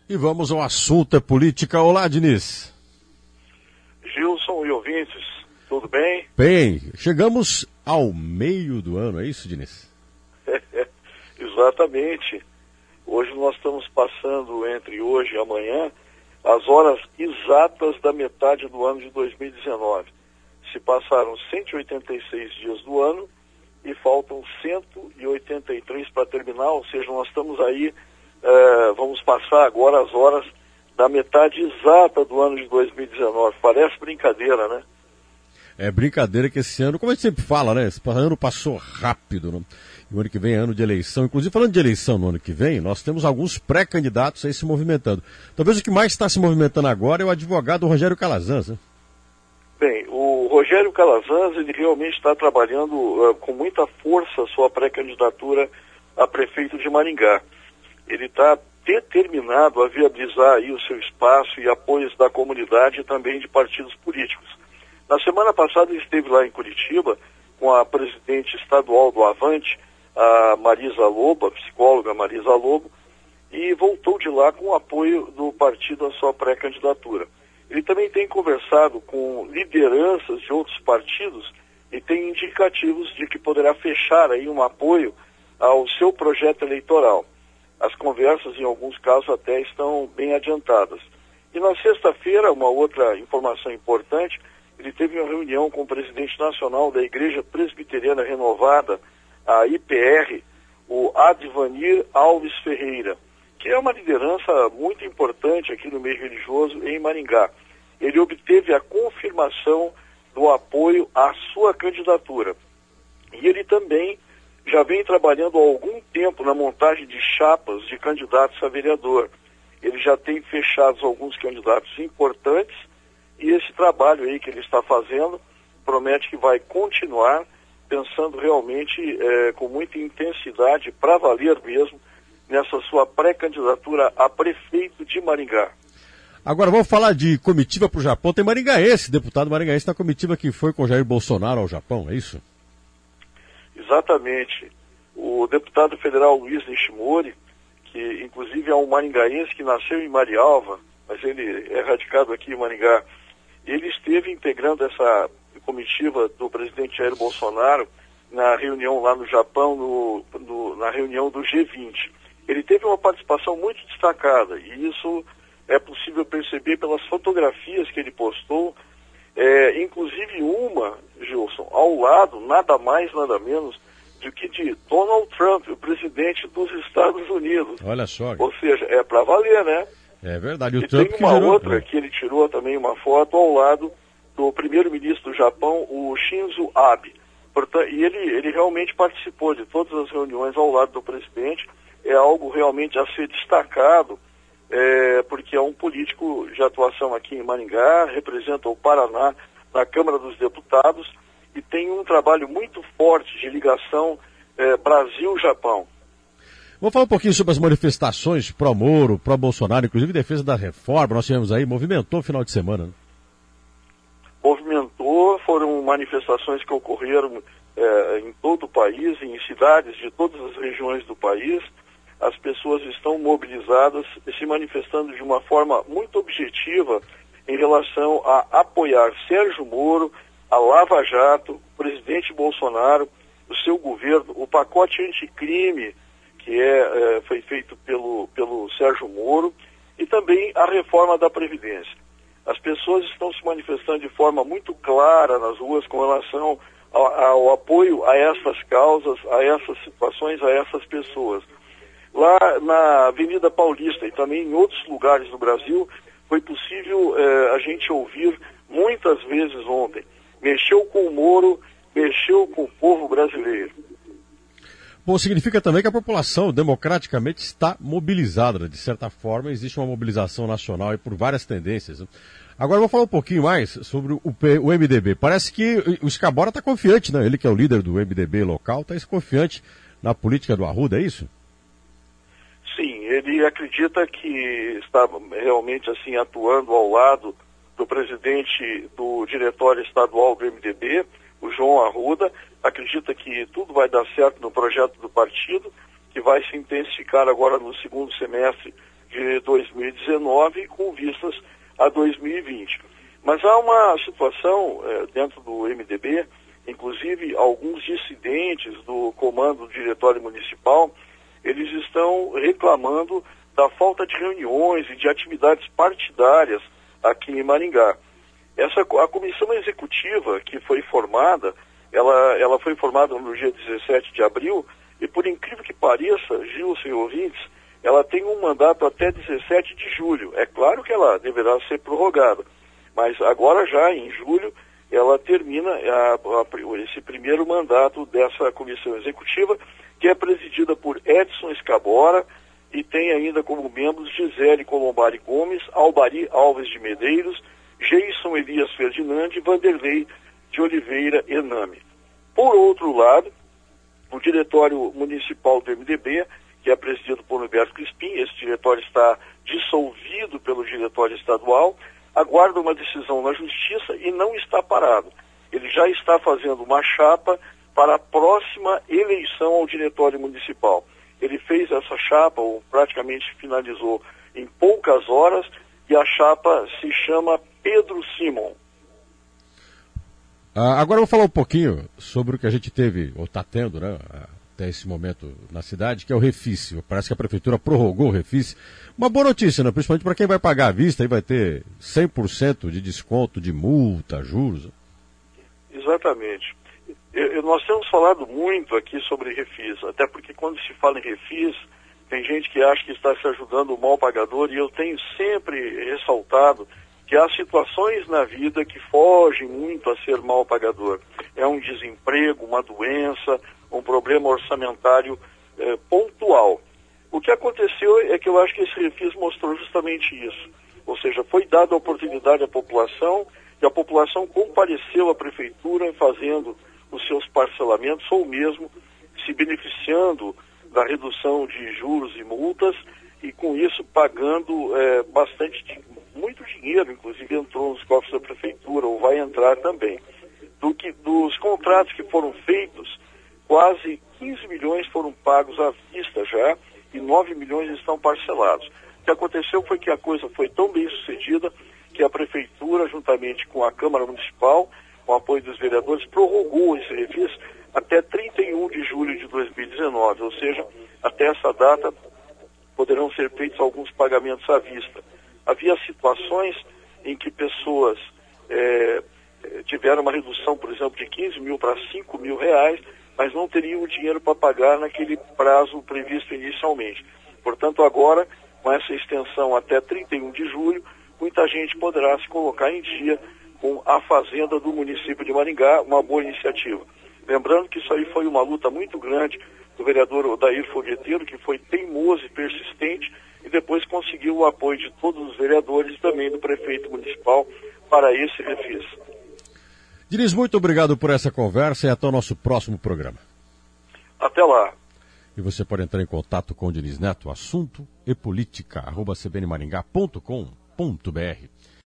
E vamos ao assunto, é política. Olá, Diniz. Gilson e ouvintes, tudo bem? Bem, chegamos ao meio do ano, é isso, Diniz? Exatamente. Hoje nós estamos passando, entre hoje e amanhã, as horas exatas da metade do ano de 2019. Se passaram 186 dias do ano e faltam 183 para terminar, ou seja, nós estamos aí, vamos passar agora as horas da metade exata do ano de 2019. Parece brincadeira, né? É brincadeira que esse ano, como a gente sempre fala, né? Esse ano passou rápido, né? E o ano que vem é ano de eleição. Inclusive, falando de eleição no ano que vem, nós temos alguns pré-candidatos aí se movimentando. Talvez o que mais está se movimentando agora é o advogado Rogério Calazans, né? Bem, o Rogério Calazans, ele realmente está trabalhando com muita força a sua pré-candidatura a prefeito de Maringá. Ele está determinado a viabilizar aí o seu espaço e apoios da comunidade e também de partidos políticos. Na semana passada ele esteve lá em Curitiba com a presidente estadual do Avante, a Marisa Lobo, a psicóloga Marisa Lobo, e voltou de lá com o apoio do partido à sua pré-candidatura. Ele também tem conversado com lideranças de outros partidos e tem indicativos de que poderá fechar aí um apoio ao seu projeto eleitoral. As conversas, em alguns casos, até estão bem adiantadas. E na sexta-feira, uma outra informação importante, ele teve uma reunião com o presidente nacional da Igreja Presbiteriana Renovada, a IPR, o Advanir Alves Ferreira, que é uma liderança muito importante aqui no meio religioso em Maringá. Ele obteve a confirmação do apoio à sua candidatura. E ele também já vem trabalhando há algum tempo na montagem de chapas de candidatos a vereador. Ele já tem fechado alguns candidatos importantes e esse trabalho aí que ele está fazendo promete que vai continuar pensando realmente com muita intensidade, para valer mesmo, nessa sua pré-candidatura a prefeito de Maringá. Agora vamos falar de comitiva para o Japão. Tem maringaense, deputado maringaense na comitiva que foi com Jair Bolsonaro ao Japão, é isso? Exatamente. O deputado federal Luiz Nishimori, que inclusive é um maringaense que nasceu em Marialva, mas ele é radicado aqui em Maringá, ele esteve integrando essa comitiva do presidente Jair Bolsonaro na reunião lá no Japão, na reunião do G20. Ele teve uma participação muito destacada e isso é possível perceber pelas fotografias que ele postou, inclusive uma, Gilson, ao lado, nada mais, nada menos, do que de Donald Trump, o presidente dos Estados Unidos. Olha só. Ou seja, é para valer, né? É verdade. E tem uma outra que ele tirou também uma foto ao lado do primeiro-ministro do Japão, o Shinzo Abe. Portanto, e ele realmente participou de todas as reuniões ao lado do presidente. É algo realmente a ser destacado, porque é um político de atuação aqui em Maringá, representa o Paraná na Câmara dos Deputados e tem um trabalho muito forte de ligação Brasil-Japão. Vamos falar um pouquinho sobre as manifestações pró-Moro, pró-Bolsonaro, inclusive defesa da reforma. Nós tivemos aí, movimentou o final de semana, né? Movimentou, foram manifestações que ocorreram em todo o país, em cidades de todas as regiões do país. As pessoas estão mobilizadas, se manifestando de uma forma muito objetiva em relação a apoiar Sérgio Moro, a Lava Jato, o presidente Bolsonaro, o seu governo, o pacote anticrime que foi feito pelo Sérgio Moro e também a reforma da Previdência. As pessoas estão se manifestando de forma muito clara nas ruas com relação ao apoio a essas causas, a essas situações, a essas pessoas. Lá na Avenida Paulista e também em outros lugares do Brasil, foi possível a gente ouvir muitas vezes ontem. Mexeu com o Moro, mexeu com o povo brasileiro. Bom, significa também que a população democraticamente está mobilizada. De certa forma, existe uma mobilização nacional aí por várias tendências, né? Agora, eu vou falar um pouquinho mais sobre o MDB. Parece que o Scabora está confiante, né? Ele que é o líder do MDB local, está confiante na política do Arruda, é isso? Sim, ele acredita que está realmente assim atuando ao lado do presidente do diretório estadual do MDB, o João Arruda. Acredita que tudo vai dar certo no projeto do partido, que vai se intensificar agora no segundo semestre de 2019 com vistas a 2020. Mas há uma situação dentro do MDB, inclusive alguns dissidentes do comando do Diretório Municipal, eles estão reclamando da falta de reuniões e de atividades partidárias aqui em Maringá. A comissão executiva que foi formada, ela foi formada no dia 17 de abril, e por incrível que pareça, Gilson e ouvintes, ela tem um mandato até 17 de julho. É claro que ela deverá ser prorrogada, mas agora já em julho ela termina esse primeiro mandato dessa comissão executiva, que é presidida por Edson Escabora, e tem ainda como membros Gisele Colombari Gomes, Albari Alves de Medeiros, Geison Elias Ferdinand e Vanderlei de Oliveira Ename. Por outro lado, o Diretório Municipal do MDB, que é presidido por Humberto Crispim, esse diretório está dissolvido pelo Diretório Estadual, aguarda uma decisão na Justiça e não está parado. Ele já está fazendo uma chapa para a próxima eleição ao Diretório Municipal. Ele fez essa chapa, ou praticamente finalizou em poucas horas, e a chapa se chama Pedro Simon. Agora eu vou falar um pouquinho sobre o que a gente teve, ou está tendo, né, até esse momento na cidade, que é o Refis. Parece que a Prefeitura prorrogou o Refis. Uma boa notícia, né? Principalmente para quem vai pagar à vista, aí vai ter 100% de desconto de multa, juros. Exatamente. Nós temos falado muito aqui sobre Refis, até porque quando se fala em Refis, tem gente que acha que está se ajudando o mal pagador, e eu tenho sempre ressaltado que há situações na vida que fogem muito a ser mal pagador. É um desemprego, uma doença, um problema orçamentário pontual. O que aconteceu é que eu acho que esse Refis mostrou justamente isso. Ou seja, foi dada a oportunidade à população, e a população compareceu à prefeitura fazendo os seus parcelamentos, ou mesmo se beneficiando da redução de juros e multas, e com isso pagando muito dinheiro, inclusive entrou nos cofres da prefeitura, ou vai entrar também. Dos contratos que foram feitos, quase 15 milhões foram pagos à vista já, e 9 milhões estão parcelados. O que aconteceu foi que a coisa foi tão bem sucedida que a prefeitura, juntamente com a Câmara Municipal, com o apoio dos vereadores, prorrogou esse Refis até 31 de julho de 2019, ou seja, até essa data poderão ser feitos alguns pagamentos à vista. Havia situações em que pessoas tiveram uma redução, por exemplo, de 15 mil para 5 mil reais, mas não teriam o dinheiro para pagar naquele prazo previsto inicialmente. Portanto, agora, com essa extensão até 31 de julho, muita gente poderá se colocar em dia com a Fazenda do município de Maringá, uma boa iniciativa. Lembrando que isso aí foi uma luta muito grande do vereador Odair Fogueteiro, que foi teimoso e persistente, e depois conseguiu o apoio de todos os vereadores e também do prefeito municipal para esse Refis. Diniz, muito obrigado por essa conversa e até o nosso próximo programa. Até lá. E você pode entrar em contato com o Diniz Neto, assunto e política, @cbnmaringá.com.br.